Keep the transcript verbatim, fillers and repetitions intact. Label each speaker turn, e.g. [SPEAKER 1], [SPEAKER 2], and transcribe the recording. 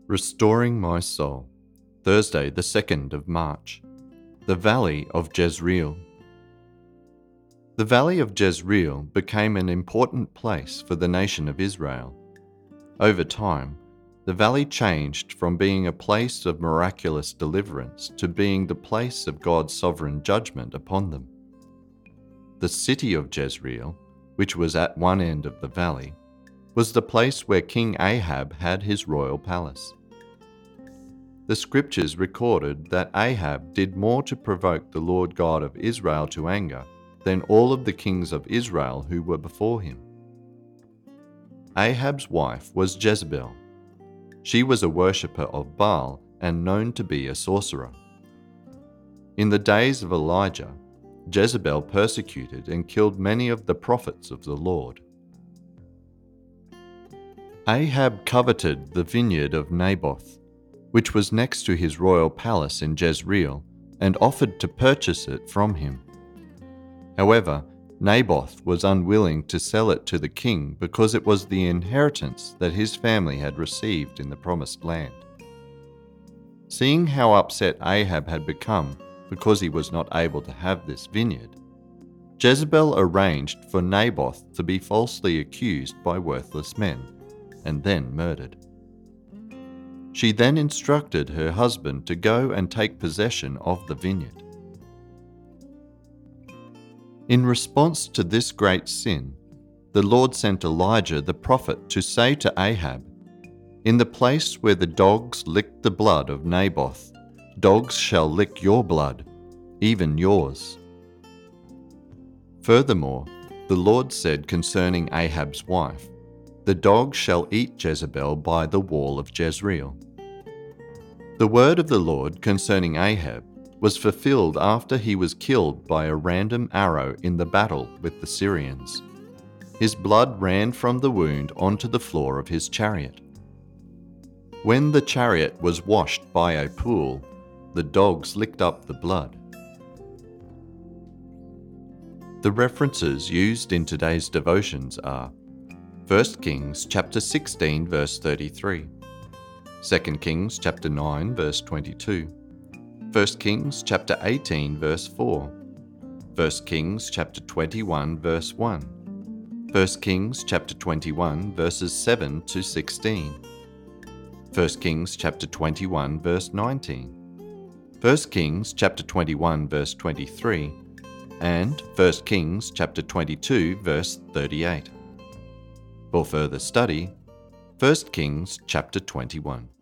[SPEAKER 1] Restoring my soul. Thursday, the second of March. The Valley of Jezreel. The Valley of Jezreel became an important place for the nation of Israel. Over time, the valley changed from being a place of miraculous deliverance to being the place of God's sovereign judgment upon them. The city of Jezreel, which was at one end of the valley, was the place where King Ahab had his royal palace. The scriptures recorded that Ahab did more to provoke the Lord God of Israel to anger than all of the kings of Israel who were before him. Ahab's wife was Jezebel. She was a worshipper of Baal and known to be a sorcerer. In the days of Elijah, Jezebel persecuted and killed many of the prophets of the Lord. Ahab coveted the vineyard of Naboth, which was next to his royal palace in Jezreel, and offered to purchase it from him. However, Naboth was unwilling to sell it to the king because it was the inheritance that his family had received in the promised land. Seeing how upset Ahab had become because he was not able to have this vineyard, Jezebel arranged for Naboth to be falsely accused by worthless men and then murdered. She then instructed her husband to go and take possession of the vineyard. In response to this great sin, the Lord sent Elijah the prophet to say to Ahab, "In the place where the dogs licked the blood of Naboth, dogs shall lick your blood, even yours." Furthermore, the Lord said concerning Ahab's wife, "The dogs shall eat Jezebel by the wall of Jezreel." The word of the Lord concerning Ahab was fulfilled after he was killed by a random arrow in the battle with the Syrians. His blood ran from the wound onto the floor of his chariot. When the chariot was washed by a pool, the dogs licked up the blood. The references used in today's devotions are First Kings chapter sixteen verse thirty-three, Second Kings chapter nine verse twenty-two, First Kings chapter eighteen verse four, First Kings chapter twenty-one verse one, First Kings chapter twenty-one verses seven to sixteen, First Kings chapter twenty-one verse nineteen, First Kings chapter twenty-one verse twenty-three, and First Kings chapter twenty-two verse thirty-eight. For further study, First Kings chapter twenty-one.